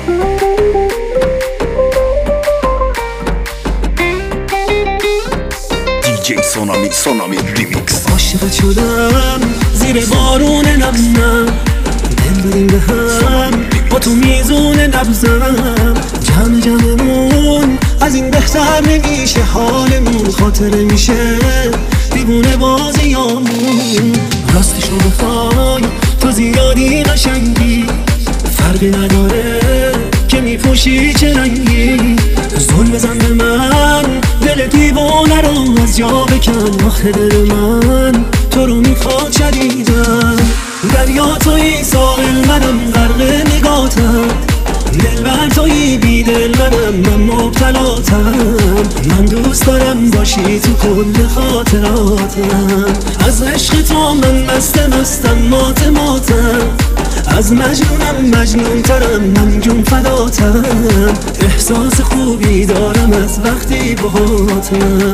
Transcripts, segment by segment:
دیجی سونامی ریمیکس. عاشقت شدم زیر بارون نبزم، دل بدیم به هم با تو میزون نبزم. جمعمون از این بهتر نمیشه، حالمون خاطره میشه دیوونه بازیامون. راستش رو بخوای تو زیادی قشنگی، فرقی نداره که میپوشی چه رنگی. زل بزن به من دل دیوانه رو از جا بکن، آخه دل من تو رو میخواد شدیدن. دریا توی ساحل منم غرق نگاتم، دلبر توی بی دل من مبتلاتم. من دوست دارم باشی تو کل خاطراتم، از عشق تو من مستم ماتم. از مجنونم مجنون ترم، من جون فداتم. احساس خوبی دارم از وقتی باهاتم.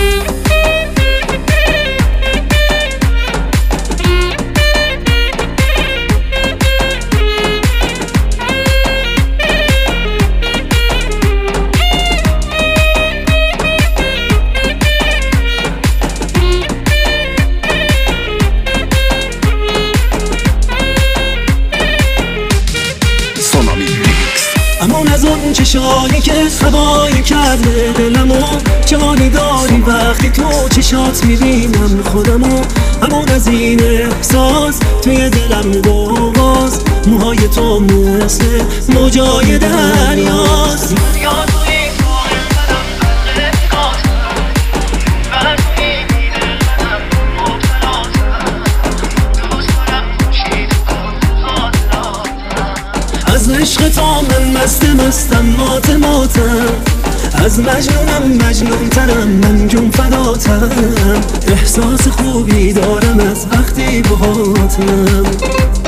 امان از اون چشایی که هوایی کرده دلمو، چه حالی داری وقتی تو چشات میبینم خودمو. امان از این احساس توی دلم باز، موهای تو مثل موجای دریاست. از عشق تو من مستم ماتم. از مجنونم مجنون ترم، من جون فداتم. احساس خوبی دارم از وقتی باهاتم.